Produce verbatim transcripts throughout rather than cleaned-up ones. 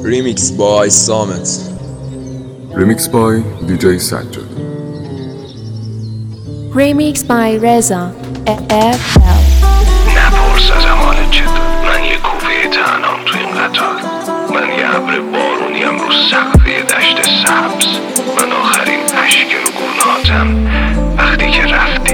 Remix by Samet. Remix by دی جی سجاد. Remix by رضا اف ال. نپرس از حالت چطور، من یه کوفه تنهام تو این قطار، من یه ابر بارونیم رو سقفه دشت سبز، من آخرین اشک رو گناهاتم وقتی که رفتی.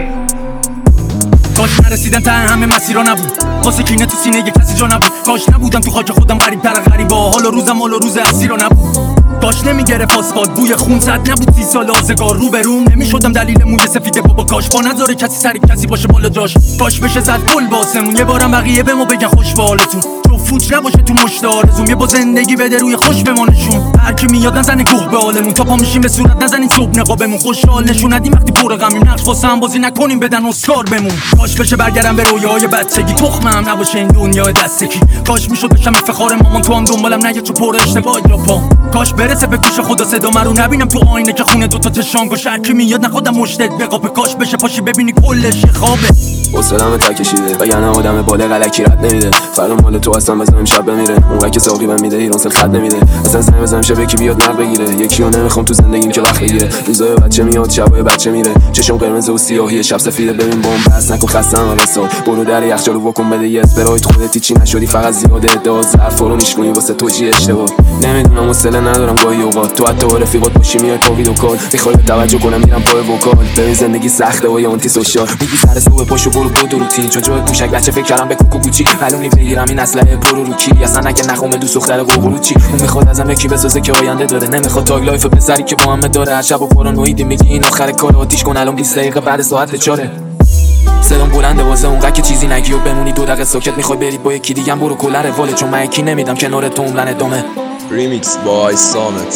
کاش نرسیدم ته همه مسیرها نبود، واسه کینه تو سینه یه کسی جا نبود. کاش نبودم تو خاک خودم غریب تر غریبا، حالا روزم حالا روز اسیرا نبود. کاش نمیگرفت آسفالت بوی خون، صد نبود سی سال آزگار رو به روم، نمیشدم دلیل موی سفید بابا. کاش با نذاره کسی سری کسی باشه بالا جاش، کاش بشه زد گل باسمون، یه بارم بقیه به ما بگن خوش به حالتون، تو فوت نباشه تو مشت آرزوم، یه با زندگی بده روی خوش بمانشون. هر کی میاد نزنه گوه به حالمون، تا پا میشیم به صورت نزنین صبح نقابمون، خوشحال نشون ندیم وقتی پر غمیم، نقش واسه هم بازی نکنیم بدن اسکار بمون. کاش بشه برگردم به رویاهای بچگی، تخمم نباشه این دنیا دستکی، کاش میشد بشم افتخار مامان، تو هم دنبالم نگه تو پر اشتباه یا پام. کاش برسه به گوش خدا صدا رو نبینم تو آینه که خونه دوتا چشام گوش، هر کی میاد نخودم مشتت بقاپه، کاش بشه پاشی ببینی کلش خوابه. حوصله‌مو تا کشیده وگرنه آدم بالغ الکی رد نمیده، فردا مال تو هستم بزنم امشب بمیره، اون که ساقی بهم میده ایران سل خط نمیده، اصلا زنگ بزنم شب یکی بیاد نق بگیره، یکی رو نمیخوام تو زندگیم که وقت بگیره، روزای بچه میاد شبای بچه میره، چشم قرمز و سیاهی شب سفیده، ببین بمب بس نکن خستم ولی سال برو در یخچالو بکن بده یه اسپرایت، خودت چی نشدی فقط زیاده ادعا، ظرف رو نیشگونی واسه تو چی اشتباه، نمیدونم حوصله ندارم گاهی اوقات تو حتی با رفیقات باشی میای تو ویدیو کال، میخوای توجه کنم میرم پای وکال، ببین زندگی سخته و یا آنتی سوشال، میگی سر صبح پاشو برو بود روتین، چون جای کوچک بچه فکر کردم به کوکو کوچی، معلوم نیست بگیرم این اسلحه برو رو کی، اصلا نگه نخومه دوست دختر قوقلو چی، اون میخواد ازم یکی بسازه که آینده داره، نمیخواد تاگ لایف پسری که با هم داره، هر شب و پارانویدی میگی این آخر کار، آتیش کن الان بیست دقیقه بعد ساعت چاره، صدام بلنده واسه اونقدر که چیزی نگی و بمونی دو دقیقه ساکت، میخوای بری با یکی دیگه برو کلر واله، چون من یکی نمیدم کنار تو عمرن ادامه. Remix by Samet.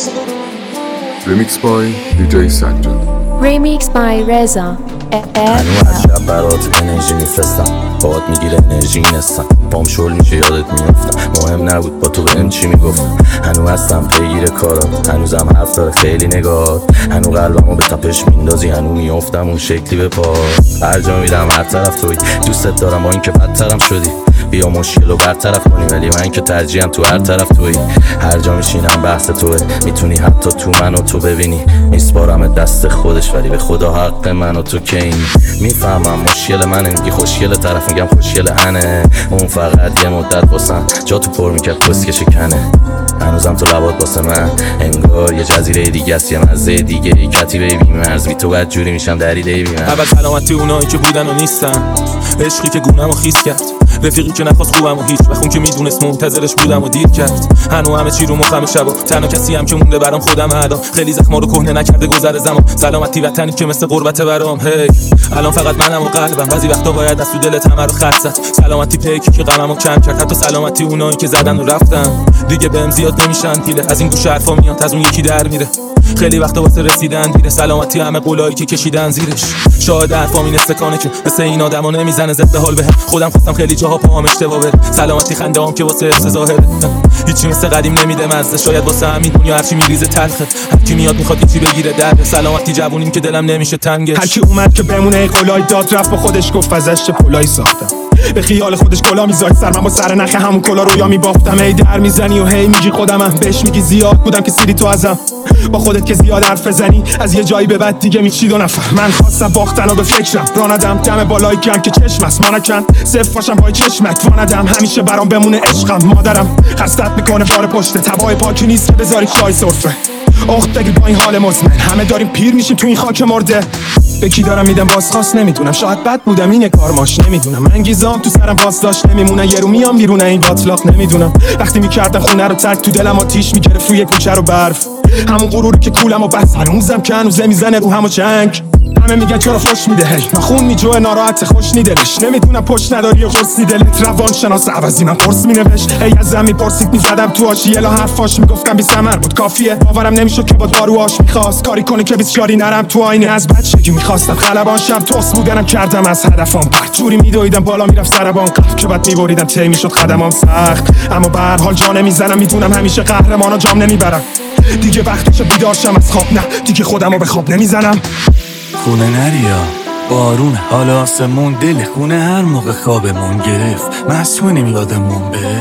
Remix by دی جی سجاد. Remix by رضا اف ال. هنو از شب برات انرژی میفرستم، باهات میگیره انرژی نستم، پام شل میشه یادت میافتم، مهم نبود با تو بهم چی میگفتم، هنو هستم پیگیر کارات، هنوزم حرف داره خیلی نگاه، هنو قلبمو به تپش میندازی، هنو میافتم اون شکلی به پا، هر جا میرم هر طرف توی، دوستت دارم با اینکه بدترم شدی، بیا مشکل رو برطرف کنی، ولی من که ترجیحم تو هر طرف توی، هر جا میشینم بحث توه، میتونی حتی تو منو تو ببینی، میسپارم دست خودش ولی به خدا حق منو تو که این، میفهمم مشکل منه، میگی خوشگل طرف میگم خوشگل انه، اون فقط یه مدت باسم جا تو پر میکرد پسک شکنه، هنوزم تو لبات واسه من انگار یه جزیره دیگه است، یه مزه دیگه ای کتی بیبی مرز بی تو بعد جوری میشم دریده بی من. اول سلامتی اونایی که بودن و نیستن، عشقی که گونم و خیس کرد، رفیقی که نخواست خوبم و هیچ بخون که میدونست منتظرش بودم و دیر کرد، هنو همه چی رو مخم شبا، تنها کسی هم که مونده برام خودم الان، خیلی زخما رو کهنه نکرده گذر زمان، سلامتی وطنی که مثل قربت برام، هی الان فقط منم و قلبم، بعضی وقتا باید از تو دلت همه رو خط زد، سلامتی پیکی که غممو کم کرد، حتی سلامتی اونایی که زدن و رفتن دیگه بهم زیاد نمیشن پیله، از این گوش حرفا میاد از اون یکی در میره، خیلی وقتا واسه رسیدن دیره، سلامتی همه قولایی که کشیدن زیرش، شاید حرفام این استکانه که مثل این آدما نمیزنه ضد حال بهم، خودم خواستم خیلی جاها پاهم اشتباه بره، سلامتی خنده‌ام که واسه حفظ ظاهره، هیچی مثل قدیم نمیده مزه، شاید واسه همین دنیا هرچی میریزه تلخه، هر کی میاد میخواد یکی بگیره درد، سلامتی جوونیم که دلم نمیشه تنگش، هر کی اومد که بمونه قولای داد رفت با خودش گفت ازش چه پولایی ساختم، به خیال خودش کلا میذاشت سر، من با سر نخ همون کلا رو یا میبافتم، هی در میزنی و هی میگی خودمم، بهش میگی زیاد بودم که سیری تو ازم، با خودت که زیاد حرف بزنی از یه جایی به بعد دیگه میچید و نفر، من خواستم باختن و به فکرم راندم دم بالای کم که چشم است مانکن صرف باشم پای چشمت واندم، همیشه برام بمونه عشقم، مادرم خستت میکنه بار پشت تبای پاکی نیست که بذاری چای سرفه، اخت بگیر با این حال مزمن، همه داریم پیر میشیم تو این خاک مرده، به کی دارم میدم بازخواست نمیدونم، شاید بد بودم اینه کارماش نمیدونم، من گیزام تو سرم باز داشت نمیمونه، یه رو میام بیرونه این باطلاق نمیدونم، وقتی میکردم خونه رو ترک تو دلم آتیش میگرفت روی کوچه رو برف، همون غروری که کولم و بس هنوزم که هنوزه میزنه رو همو چنگ، همه میگن چرا فش میده هی من خون میجوه ناراحت خوش نیدلش، نمیدونم پشت نداری و قرص نیدلت، روان شناس عوضی من قرص مینوشت، هی از زمین پرسید میزدم تو آشی الا حرفاش میگفتم بی ثمر بود کافیه، باورم نمیشد که با داروهاش میخواست کاری کنه که بسیاری نرم تو آینه، از بچگی میخواستم خلبان شم توس بودنم کردم از هدفم پرت، جوری میدویدم بالا میرفت سربان قلب که بعد میبریدم تی میشد قدمام سخت، اما به هر حال جا نمیزنم، میدونم همیشه قهرمانا جام نمیبرم، دیگه وقتشه بیدار شم از خواب، نه دیگه خودمو به خواب نمیزنم، خونه نریا بارونه حالا آسمون دل خونه هر موقع خوابمون گرفت، مسئولیم یادمون بره،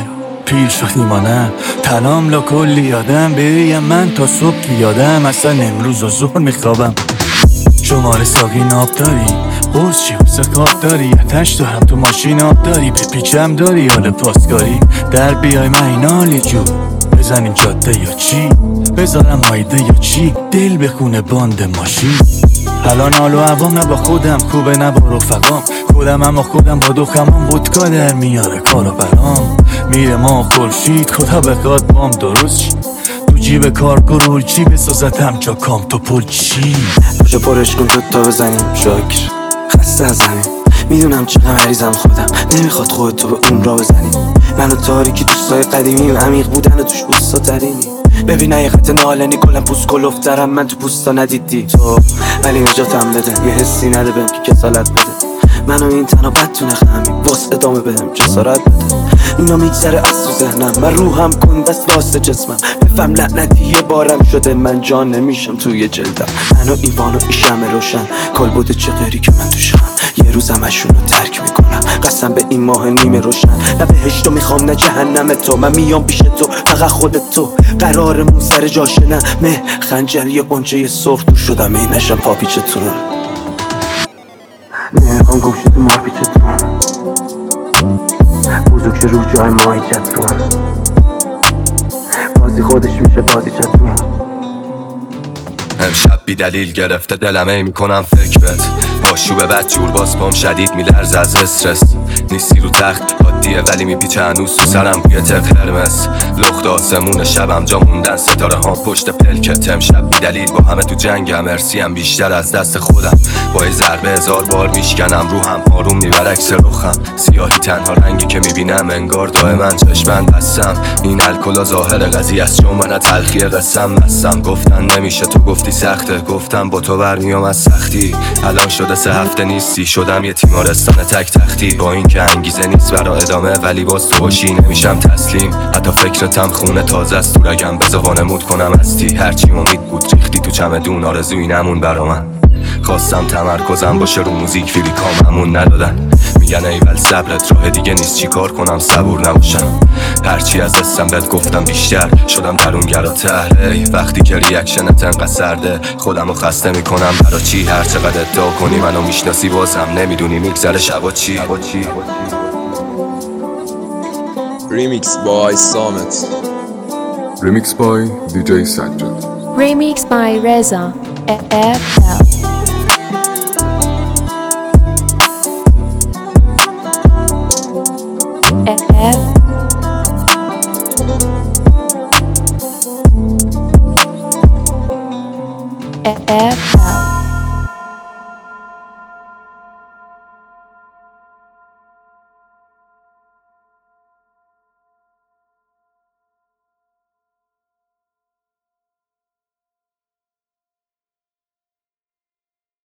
پیر شدیم ما نه تنام لا کلی یادم بریم من تا صبح که یادم اصلا امروز و ظهر میخوابم شماره ساقی ناب داری قرص چی بسه کاب داری اتش دارم تو ماشین آب داری به پیچم داری حال پاسکاری در بیای من اینالی جو بزنیم جاده یا چی بذارم مایده یا چی دل بخونه باند ماشین الان حال و عوام نه با خودم خوبه نه با رفقام خودم اما خودم با دخمام ودکا در میاره کارو برام میره ما خورشید خدا بخواد بام درست شی تو جیب کار گرول چی بسازتم جا کام تو پل چی پاشو پرش کن تو تا بزنیم شاکر خسته از همین میدونم چقدر مریضم خودم نمیخواد خودتو به اون را بزنیم من و تاریکی دوستای قدیمیم عمیق بودن و توش بوستا ترینی ببین حقیقت نالنی کلم پوست کلوفترم من تو پوستا ندیدی تو ولی نجاتم بده یه حسی نده بهم که کسالت بده منو این تنها بدتونه خمیم باس ادامه بهم جسارت بده اینا میگذره از تو ذهنم من روحم کن دست واسه جسمم بفهم لعنتی یه بارم شده من جان نمیشم توی جلدم منو این بانو این شمع روشن کل بوده چه غیری که من توشم یه روزم اشونو ترک میکنم قسم به این ماه نیمه روشن نه بهشتو میخوام نه جهنم تو من میام پیش تو فقط خودت تو قرارمون سر جاشه نه مه خنجر یه قنچه سرخ تو شدم این نشم پاپیچتونه نرخان گوشت تو مار پیچتون بزرگ رو جای ماهی چتون بازی خودش میشه بازی چتون امشب بی دلیل گرفته دلم ای میکنم فکر بهت آشوب بد جور باز پام شدید میلرزه از استرس نیستی رو تخت عادیه ولی میپیچه هنوز تو سرم بوی تق قرمز لخت آسمون شبم جا موندن ستاره ها پشت پلکت امشب بی دلیل با همه تو جنگم مرسیم بیشتر از دست خودم با یه ضربه هزار بار میشکنم روحم آروم میبر عکس رخم سیاهی تنها رنگی که میبینم انگار دائما چشمن بستم این الکلا ظاهر قضیه است چون من تلخی قسم مستم گفتن نمیشه تو گفتی سخته گفتم با تو برمیام از سختی الان شده سه هفته نیستی شدم یه تیمارستان تک تختی با این که انگیزه نیست برا ادامه ولی باز تو باشی نمیشم تسلیم حتی فکرتم خونه تازه است تو رگم بذار وانمود کنم هستی هرچی امید بود ریختی تو چمدون آرزوی نمون برا من خواستم تمرکزم باشه رو موزیک فیلی کاممون ندادن میگن ایول صبرت راه دیگه نیست چی کار کنم صبور نباشم هرچی از دستم بهت گفتم بیشتر شدم درونگراتر ای وقتی که ریاکشنت انقدر سرده خودمو خسته میکنم برا چی هر چقدر ادعا کنی منو میشناسی بازم نمیدونی میگذره شبا چی Remix by Samet. Remix by دی جی سجاد. Remix by Reza اف ال. F F F